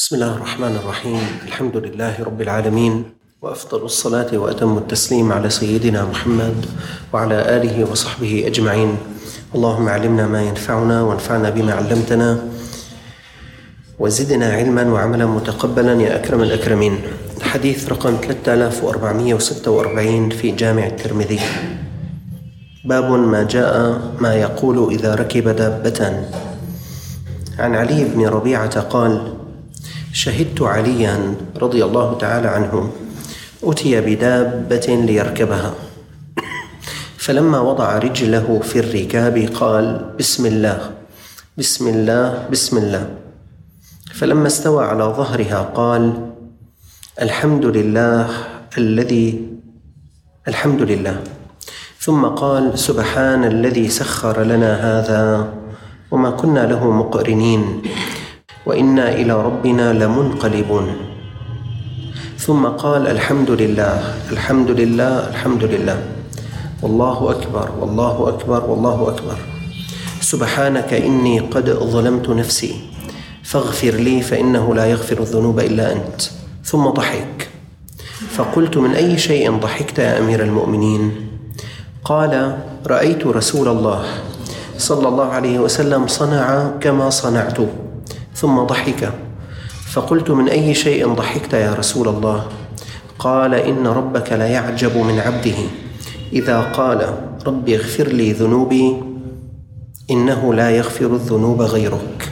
بسم الله الرحمن الرحيم. الحمد لله رب العالمين، وأفضل الصلاة وأتم التسليم على سيدنا محمد وعلى آله وصحبه أجمعين. اللهم علمنا ما ينفعنا وانفعنا بما علمتنا وزدنا علما وعملا متقبلا يا أكرم الأكرمين. الحديث رقم 3446 في جامع الترمذي. باب ما جاء ما يقول إذا ركب دابة. عن علي بن ربيعة قال: شهدت عليا رضي الله تعالى عنه أتي بدابة ليركبها، فلما وضع رجله في الركاب قال: بسم الله بسم الله بسم الله. فلما استوى على ظهرها قال: الحمد لله الحمد لله. ثم قال: سبحان الذي سخر لنا هذا وما كنا له مقرنين وإنا إلى ربنا لمنقلبون. ثم قال: الحمد لله الحمد لله الحمد لله، والله أكبر والله أكبر والله أكبر، سبحانك إني قد ظلمت نفسي فاغفر لي فإنه لا يغفر الذنوب إلا أنت. ثم ضحك، فقلت: من أي شيء ضحكت يا أمير المؤمنين؟ قال: رأيت رسول الله صلى الله عليه وسلم صنع كما صنعت. ثم ضحك، فقلت: من أي شيء ضحكت يا رسول الله؟ قال: إن ربك لا يعجب من عبده إذا قال: رب اغفر لي ذنوبي إنه لا يغفر الذنوب غيرك.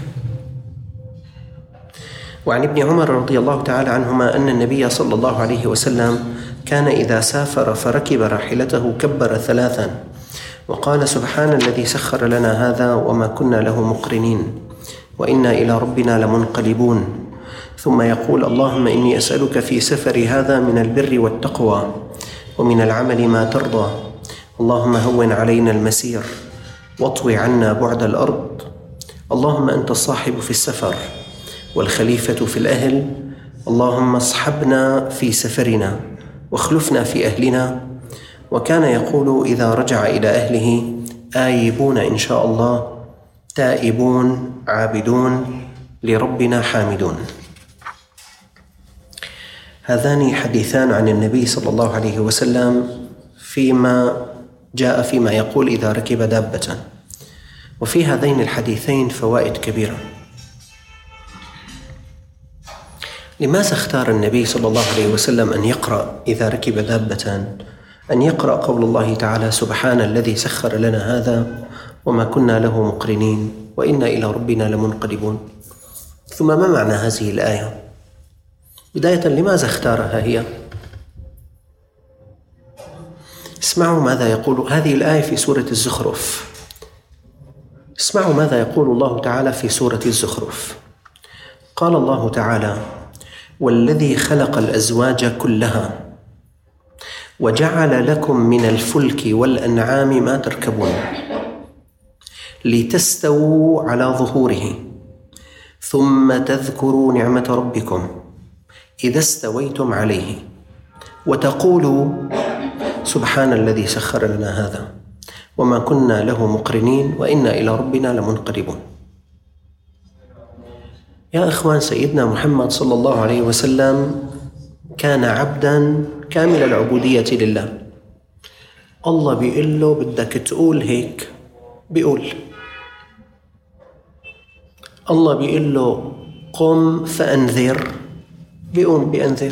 وعن ابن عمر رضي الله تعالى عنهما أن النبي صلى الله عليه وسلم كان إذا سافر فركب راحلته كبر 3 وقال: سبحان الذي سخر لنا هذا وما كنا له مقرنين وإنا إلى ربنا لمنقلبون. ثم يقول: اللهم إني أسألك في سفري هذا من البر والتقوى ومن العمل ما ترضى، اللهم هون علينا المسير واطوي عنا بعد الأرض، اللهم أنت الصاحب في السفر والخليفة في الأهل، اللهم اصحبنا في سفرنا واخلفنا في أهلنا. وكان يقول إذا رجع إلى أهله: آيبون إن شاء الله، تائبون عابدون لربنا حامدون. هذان حديثان عن النبي صلى الله عليه وسلم فيما جاء فيما يقول إذا ركب دابة. وفي هذين الحديثين فوائد كبيرة. لماذا اختار النبي صلى الله عليه وسلم أن يقرأ إذا ركب دابة أن يقرأ قول الله تعالى: سبحان الذي سخر لنا هذا وما كنا له مقرنين وإنا إلى ربنا لمنقلبون؟ ثم ما معنى هذه الآية؟ بداية، لماذا اختارها هي؟ اسمعوا ماذا يقول هذه الآية في سورة الزخرف. اسمعوا ماذا يقول الله تعالى في سورة الزخرف. قال الله تعالى: والذي خلق الأزواج كلها وجعل لكم من الفلك والأنعام ما تركبون لتستووا على ظهوره ثم تذكروا نعمة ربكم إذا استويتم عليه وتقولوا: سبحان الذي سخر لنا هذا وما كنا له مقرنين وإنا إلى ربنا لمنقلبون. يا إخوان، سيدنا محمد صلى الله عليه وسلم كان عبدا كامل العبودية لله. الله بيقول له: بدك تقول هيك، بيقول. الله بيقول له: قم فأنذر، بيقوم بأنذر.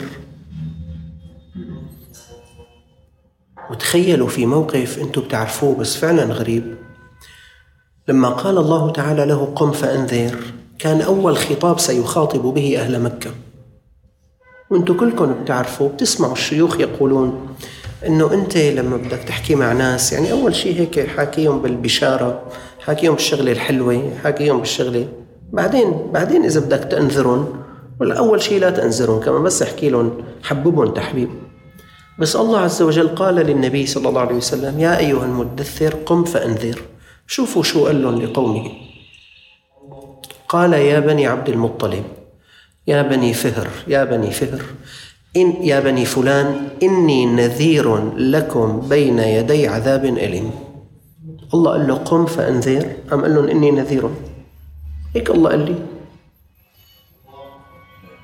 وتخيلوا في موقف أنتم بتعرفوه بس فعلا غريب. لما قال الله تعالى له: قم فأنذر، كان أول خطاب سيخاطب به أهل مكة. وأنتم كلكم بتعرفوا، بتسمعوا الشيوخ يقولون إنه أنت لما بدك تحكي مع ناس، يعني أول شيء هيك حاكيهم بالبشارة، حاكيهم بالشغلة الحلوة، حاكيهم بالشغلة، بعدين إذا بدك تأنذرهم، ولا أول شيء لا تأنذرهم كمان، بس احكي لهم، حببهم تحبيب. بس الله عز وجل قال للنبي صلى الله عليه وسلم: يا أيها المدثر قم فأنذر. شوفوا شو قال لهم لقومه. قال: يا بني عبد المطلب، يا بني فهر، يا بني فهر، يا بني فلان، إني نذير لكم بين يدي عذاب أليم. الله قال له: قم فأنذر، قال لهم: إني نذير. هيك الله قال لي.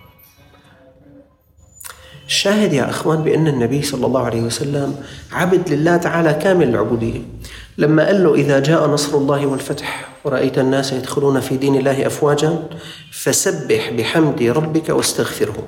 الشاهد يا أخوان بأن النبي صلى الله عليه وسلم عبد لله تعالى كامل العبودية. لما قال له إذا جاء نصر الله والفتح ورأيت الناس يدخلون في دين الله أفواجا فسبح بحمد ربك واستغفره.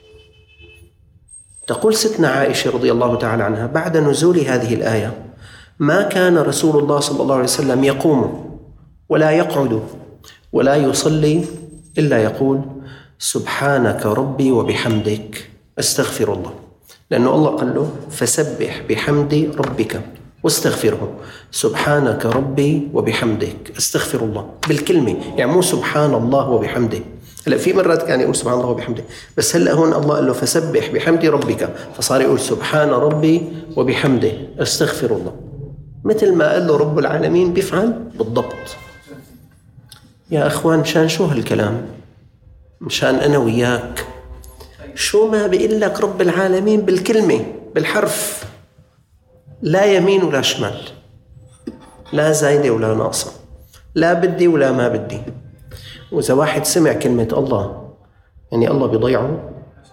تقول ستنا عائشة رضي الله تعالى عنها بعد نزول هذه الآية: ما كان رسول الله صلى الله عليه وسلم يقوم ولا يقعد ولا يصلي إلا يقول سبحانك ربي وبحمدك أستغفر الله. لأنه الله قال له فسبح بحمد ربك واستغفره، سبحانك ربي وبحمدك أستغفر الله بالكلمة، يعني مو سبحان الله وبحمده. هلا في مرات كان يقول سبحان الله وبحمده، بس هلا هون الله قال له فسبح بحمد ربك، فصار يقول سبحان ربي وبحمده أستغفر الله، مثل ما قال له رب العالمين بيفعل بالضبط. يا أخوان مشان شو هالكلام؟ مشان أنا وياك شو ما بيقول لك رب العالمين بالكلمة بالحرف، لا يمين ولا شمال، لا زايدة ولا ناقصة، لا بدي ولا ما بدي. وإذا واحد سمع كلمة الله يعني الله بيضيعه؟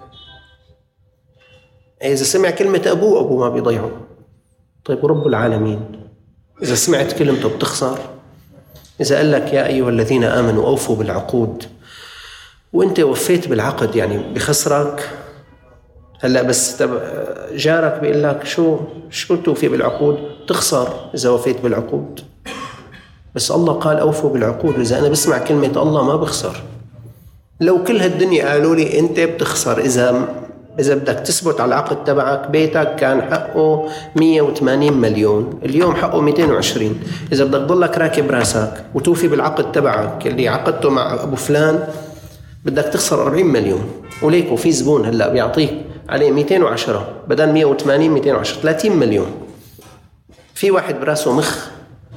إذا سمع كلمة أبوه ما بيضيعه. طيب ورب العالمين إذا سمعت كلمته بتخسر؟ إذا قال لك يا أيها الذين آمنوا أوفوا بالعقود وإنت وفيت بالعقد يعني بخسرك؟ هلأ بس جارك بيقول لك شو توفي بالعقود؟ تخسر إذا وفيت بالعقود. بس الله قال أوفوا بالعقود، وإذا أنا بسمع كلمة الله ما بخسر. لو كل هالدنيا قالوا لي أنت بتخسر إذا بدك تثبت على العقد تبعك، بيتك كان حقه 180 مليون اليوم حقه 220، إذا بدك ضلك راكب راسك وتوفي بالعقد تبعك اللي عقدته مع أبو فلان بدك تخسر 40 مليون. وليك وفي زبون هلأ بيعطيك عليه 210 بدل 180 210 30 مليون. في واحد براسه مخ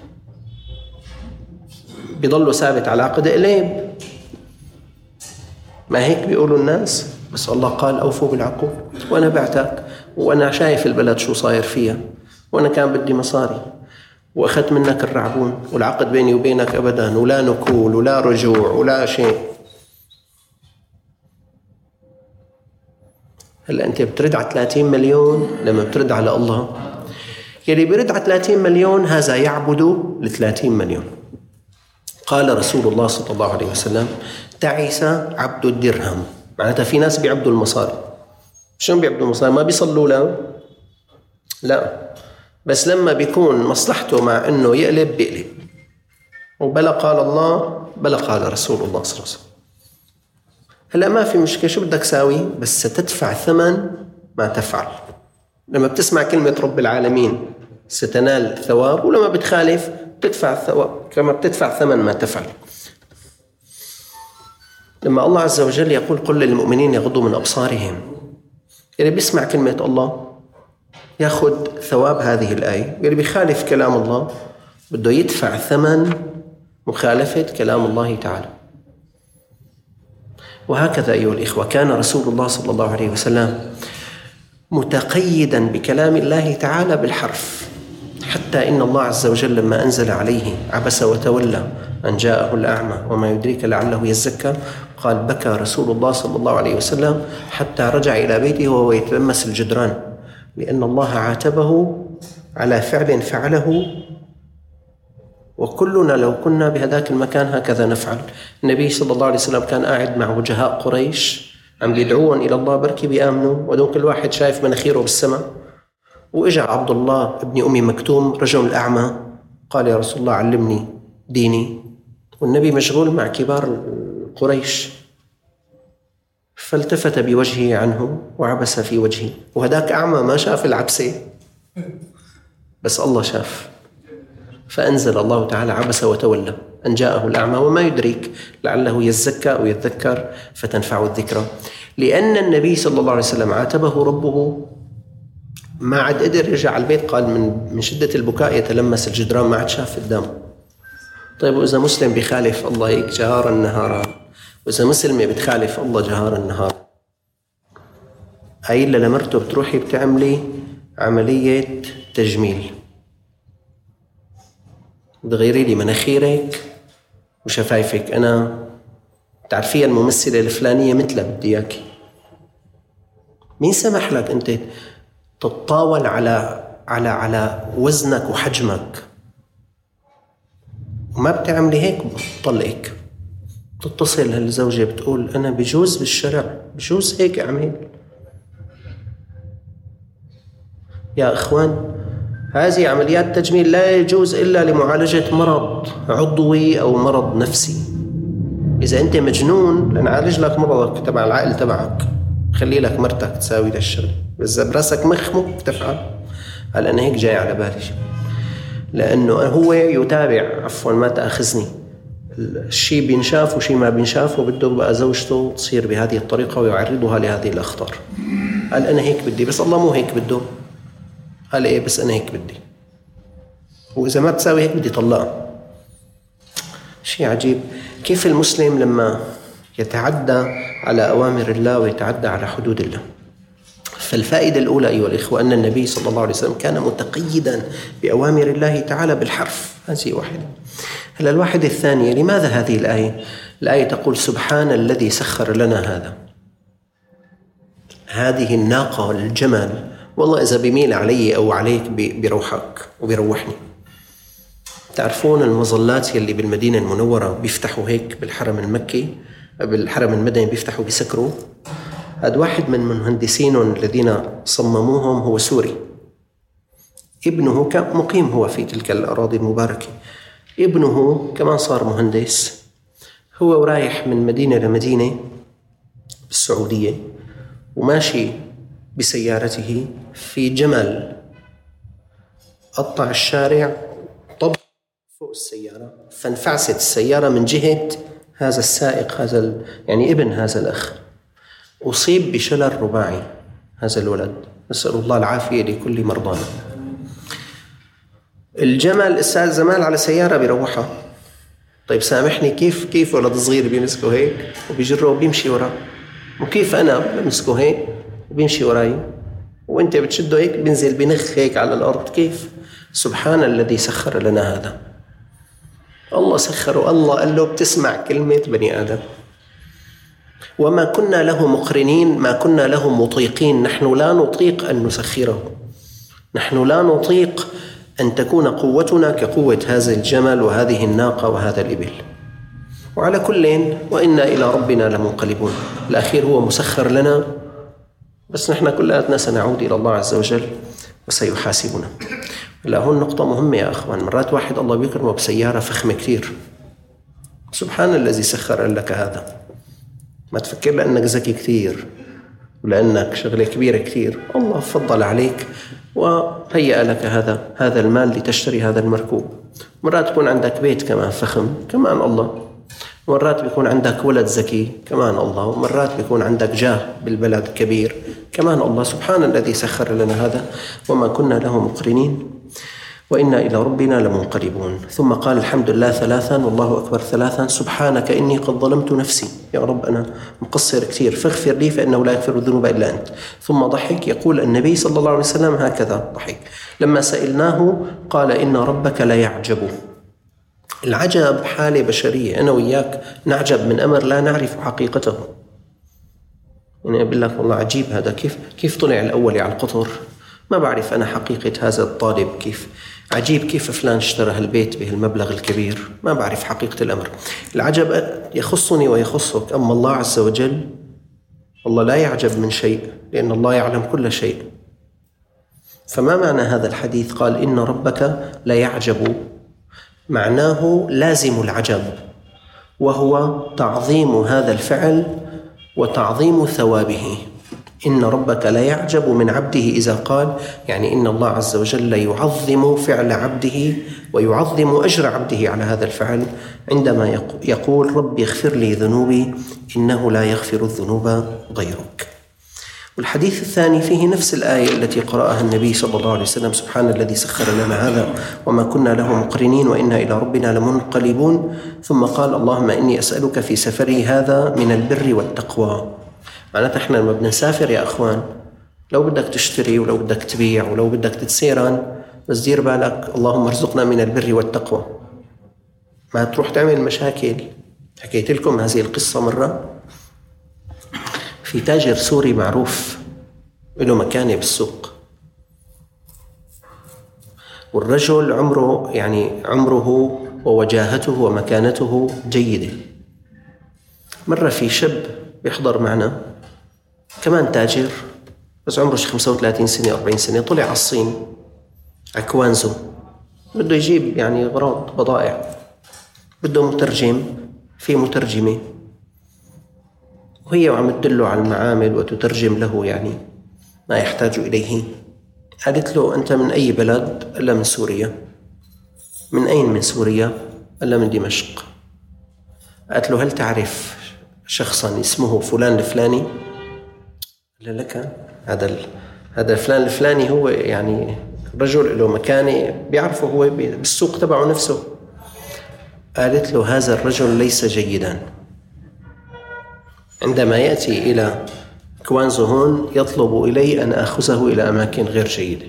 بيضله ثابت على عقد قليب، ما هيك بيقولوا الناس؟ بس الله قال أوفوا بالعقود. وأنا بعتك وأنا شايف البلد شو صاير فيها، وأنا كان بدي مصاري وأخذت منك الرعبون، والعقد بيني وبينك أبدا ولا نكول ولا رجوع ولا شيء. هلأ أنت بترد على 30 مليون لما بترد على الله. يلي بيرد على 30 مليون هذا يعبد ل 30 مليون. قال رسول الله صلى الله عليه وسلم تعس عبد الدرهم. معناتها في ناس بيعبدوا المصاري. شلون بيعبدوا المصاري؟ ما بيصلوا له؟ لا، بس لما بيكون مصلحته مع انه يقلب بيقلب. وبلا قال الله بلا قال رسول الله صلى الله عليه وسلم. هلا ما في مشكلة، شو بدك ساوي؟ بس ستدفع ثمن ما تفعل. لما بتسمع كلمة رب العالمين ستنال ثواب، ولما بتخالف تدفع الثواب كما بتدفع ثمن ما تفعل. لما الله عز وجل يقول قل للمؤمنين يغضوا من أبصارهم، اللي بيسمع كلمة الله ياخذ ثواب هذه الآية، اللي بيخالف كلام الله بده يدفع ثمن مخالفة كلام الله تعالى. وهكذا أيها الإخوة كان رسول الله صلى الله عليه وسلم متقيدا بكلام الله تعالى بالحرف، حتى إن الله عز وجل لما أنزل عليه عبس وتولى أن جاءه الأعمى وما يدريك لعله يزكى، قال بكى رسول الله صلى الله عليه وسلم حتى رجع إلى بيته وهو يتلمس الجدران، لأن الله عاتبه على فعل فعله، وكلنا لو كنا بهذاك المكان هكذا نفعل. النبي صلى الله عليه وسلم كان قاعد مع وجهاء قريش عم يدعوهم إلى الله بركي بيآمنوا، ودون كل واحد شايف مناخيره بالسماء. وإجا عبد الله ابن أم مكتوم رجل أعمى قال يا رسول الله علمني ديني، والنبي مشغول مع كبار قريش، فالتفت بوجهه عنه وعبس في وجهه، وهداك أعمى ما شاف العبسة بس الله شاف، فأنزل الله تعالى عبس وتولى أن جاءه الأعمى وما يدريك لعله يزكى أو يذكر فتنفعه الذكرى. لأن النبي صلى الله عليه وسلم عاتبه ربه، ما عاد قدر يرجع على البيت، قال من شدة البكاء يتلمس الجدران، ما عاد شاف قدامه. طيب وإذا مسلم بيخالف الله هيك جهارا نهارا، وإذا مسلمة بتخالف الله جهارا نهارا، هاي اللي لمرته بتروحي بتعملي عملية تجميل، بتغيري لي مناخيرك وشفايفك، أنا تعرفيها الممثلة الفلانية مثلها بدي إياكي، مين سمح لك أنت تتطاول على وزنك وحجمك؟ وما بتعملي هيك بطلقك. تتصل هالزوجة بتقول أنا بجوز بالشرع بجوز هيك أعمل. يا إخوان، هذه عمليات تجميل لا يجوز إلا لمعالجة مرض عضوي أو مرض نفسي. إذا أنت مجنون لنعالج لك مرضك تبع العقل تبعك، خلي لك مرتك تساوي للشغل، بس براسك مخ ممكن تفعل. هل أنا هيك جاي على بالي، لأنه هو يتابع، عفوا ما تأخذني، الشيء بينشاف وشيء ما بينشاف، وبده بقى زوجته تصير بهذه الطريقة ويعرضها لهذه الأخطار. قال أنا هيك بدي، بس الله مو هيك بده. قال إيه بس أنا هيك بدي، وإذا ما بتساوي هيك بدي طلقها. شيء عجيب كيف المسلم لما يتعدى على أوامر الله ويتعدى على حدود الله. فالفائدة الأولى أيها الإخوة أن النبي صلى الله عليه وسلم كان متقيدا بأوامر الله تعالى بالحرف. هذه واحدة. هلا الواحدة الثانية، لماذا هذه الآية؟ الآية تقول سبحان الذي سخر لنا هذا. هذه الناقة الجمل والله إذا بيميل علي أو عليك بيروحك وبيروحني. تعرفون المظلات يلي بالمدينة المنورة بيفتحوا هيك بالحرم المكي، بالحرم المدني بيفتحوا بيسكروا. هذا واحد من مهندسين الذين صمموهم هو سوري، ابنه كان مقيم هو في تلك الأراضي المباركة، ابنه كمان صار مهندس. هو رايح من مدينة لمدينة بالسعودية وماشي بسيارته، في جمل قطع الشارع طب فوق السيارة، فانفعست السيارة من جهة هذا السائق، يعني ابن هذا الأخ، أصيب بشلل رباعي هذا الولد، نسأل الله العافية لكل مرضانا. الجمل استاذ زمان على سيارة بيروحها. طيب سامحني، كيف ولد صغير بيمسكه هيك وبيجره وبيمشي وراه، وكيف أنا بمسكه هيك وبيمشي وراي وانت بتشده هيك بينزل بنخ هيك على الأرض؟ كيف؟ سبحان الذي سخر لنا هذا. الله سخره، الله قال له بتسمع كلمة بني آدم. وما كنا له مقرنين، ما كنا له مطيقين. نحن لا نطيق أن نسخره، نحن لا نطيق أن تكون قوتنا كقوة هذا الجمل وهذه الناقة وهذا الإبل. وعلى كل وإنا إلى ربنا لمنقلبون. الأخير هو مسخر لنا، بس نحن كلنا سنعود إلى الله عز وجل وسيحاسبنا. لا، هون نقطة مهمة يا أخوان. مرات واحد الله بيكرمه بسيارة فخمة كتير، سبحان الذي سخر لك هذا. ما تفكر لأنك ذكي كتير ولأنك شغلة كبيرة كتير، الله فضل عليك وهيأ لك هذا المال لتشتري هذا المركوب. مرات يكون عندك بيت كمان فخم، كمان الله. مرات بيكون عندك ولد ذكي، كمان الله. ومرات بيكون عندك جاه بالبلد كبير، كمان الله. سبحان الذي سخر لنا هذا وما كنا له مقرنين وإنا إلى ربنا لمنقلبون. ثم قال الحمد لله ثلاثا والله أكبر ثلاثا. سبحانك إني قد ظلمت نفسي، يا رب أنا مقصر كثير فاغفر لي فإنه لا يغفر الذنوب إلا أنت. ثم ضحك. يقول النبي صلى الله عليه وسلم هكذا ضحك لما سئلناه، قال إن ربك لا يعجب. العجب حالة بشرية، أنا وياك نعجب من أمر لا نعرف حقيقته. يعني أقول لك والله عجيب هذا، كيف طلع الأول على القطر؟ ما بعرف أنا حقيقة هذا الطالب، كيف عجيب كيف فلان اشترى هالبيت بهالمبلغ الكبير، ما بعرف حقيقة الأمر. العجب يخصني ويخصك، أما الله عز وجل الله لا يعجب من شيء، لأن الله يعلم كل شيء. فما معنى هذا الحديث؟ قال إن ربك لا يعجب، معناه لازم العجب، وهو تعظيم هذا الفعل وتعظيم ثوابه. إن ربك لا يعجب من عبده إذا قال، يعني إن الله عز وجل يعظم فعل عبده ويعظم أجر عبده على هذا الفعل عندما يقول رب اغفر لي ذنوبي إنه لا يغفر الذنوب غيرك. والحديث الثاني فيه نفس الآية التي قرأها النبي صلى الله عليه وسلم، سبحان الذي سخر لنا هذا وما كنا له مقرنين وإنا إلى ربنا لمنقلبون. ثم قال اللهم إني أسألك في سفري هذا من البر والتقوى. معناتها احنا لما بدنا نسافر يا أخوان، لو بدك تشتري ولو بدك تبيع ولو بدك تتسيران، بس دير بالك اللهم ارزقنا من البر والتقوى، ما تروح تعمل مشاكل. حكيت لكم هذه القصة مرة. في تاجر سوري معروف له مكانة بالسوق. والرجل عمره ووجاهته ومكانته جيدة. مرة في شاب بيحضر معنا كمان تاجر، بس عمره 35 سنة 40 سنة، طلع على الصين على كوانزو، بده يجيب أغراض بضائع، بده مترجم، في مترجمة وهي عم تدله على المعامل وتترجم له ما يحتاج إليه. قالت له: أنت من أي بلد؟ قال لها: من سوريا. من أين من سوريا؟ قال لها: من دمشق. قالت له: هل تعرف شخصا اسمه فلان الفلاني؟ قال لك: هذا فلان الفلاني هو رجل له مكانة، بيعرفه هو بالسوق تبعه نفسه. قالت له: هذا الرجل ليس جيدا، عندما يأتي إلى كوانزو هون يطلب إلي أن أخذه إلى أماكن غير جيدة.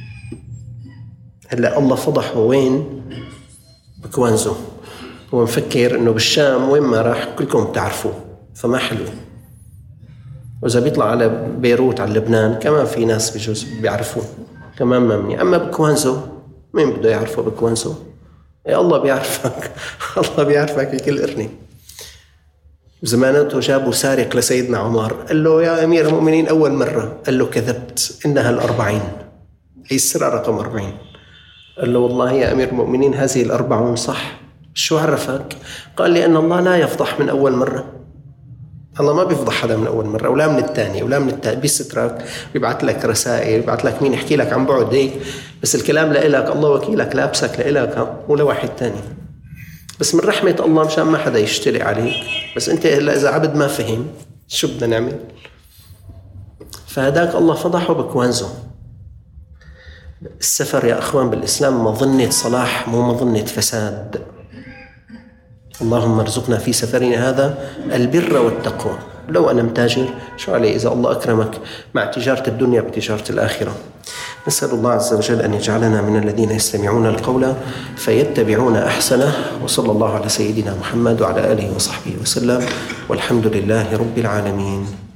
هلأ الله فضحه وين؟ بكوانزو. هو مفكر إنه بالشام وين ما راح كلكم تعرفوه، فما حلو. وإذا بيطلع على بيروت على لبنان كمان في ناس بجوز بيعرفوه، كمان ممني. أما بكوانزو مين بده يعرفه بكوانزو؟ يا الله بيعرفك الله بيعرفك بكل قرنة. زمانته جابوا سارق لسيدنا عمر، قال له: يا أمير المؤمنين أول مرة. قال له: كذبت، إنها 40، هي السرعة رقم 40. قال له: والله يا أمير المؤمنين هذه 40 صح. شو عرفك؟ قال: لأن الله لا يفضح من أول مرة. الله ما بيفضح حدا من أول مرة، ولا من الثانية ولا من الثالث، بيسترك، بيبعت لك رسائل، بيبعت لك مين يحكي لك عن بعد هيك، بس الكلام لإلك، الله وكيلك، لابسك لإلك ولا واحد تاني. بس من رحمة الله مشان ما حدا يشتري عليك. بس أنت إذا عبد ما فهم شو بدنا نعمل؟ فهداك الله فضحه بكوانزو. السفر يا أخوان بالإسلام مظنة صلاح، مو مظنة فساد. اللهم ارزقنا في سفرنا هذا البر والتقوى. لو أنا متاجر شو علي إذا الله أكرمك مع تجارة الدنيا بتجارة الآخرة. نسأل الله عز وجل أن يجعلنا من الذين يستمعون القول فيتبعون أحسنه. وصلى الله على سيدنا محمد وعلى آله وصحبه وسلم، والحمد لله رب العالمين.